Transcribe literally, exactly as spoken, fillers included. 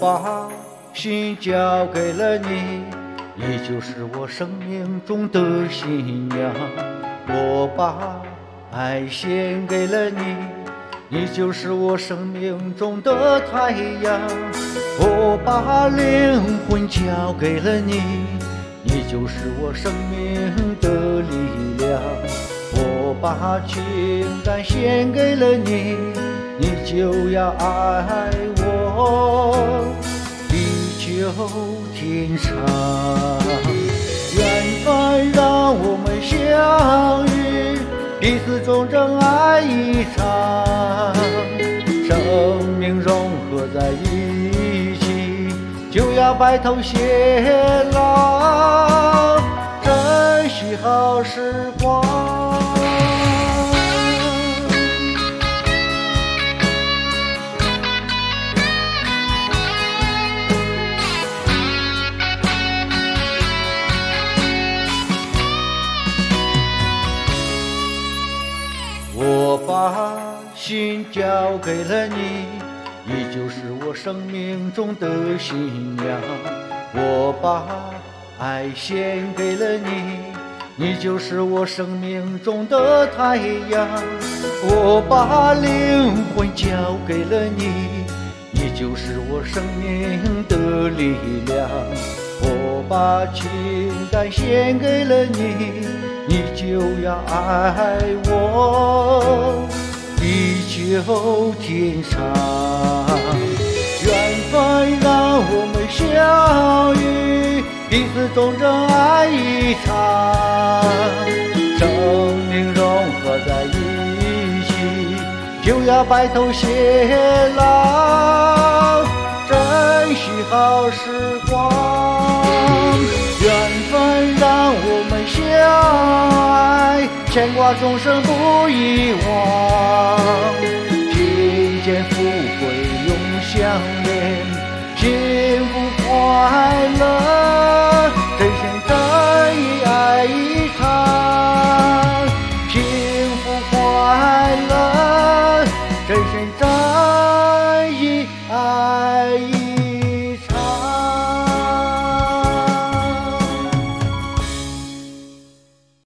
把心交给了你，你就是我生命中的信仰。我把爱献给了你，你就是我生命中的太阳。我把灵魂交给了你，你就是我生命的力量。我把情感献给了你，你就要爱我地久天长。缘分让我们相遇，彼此忠贞爱一场，生命融合在一起，就要白头偕老，珍惜好时光。我把心交给了你，你就是我生命中的信仰。我把爱献给了你，你就是我生命中的太阳。我把灵魂交给了你，你就是我生命的力量。我把情感献给了你，你就要爱我地久天长。缘分让我们相遇，彼此忠贞爱一场，生命融合在一起，就要白头偕老，珍惜好时光。缘分让我们相爱，牵挂终生不遗忘。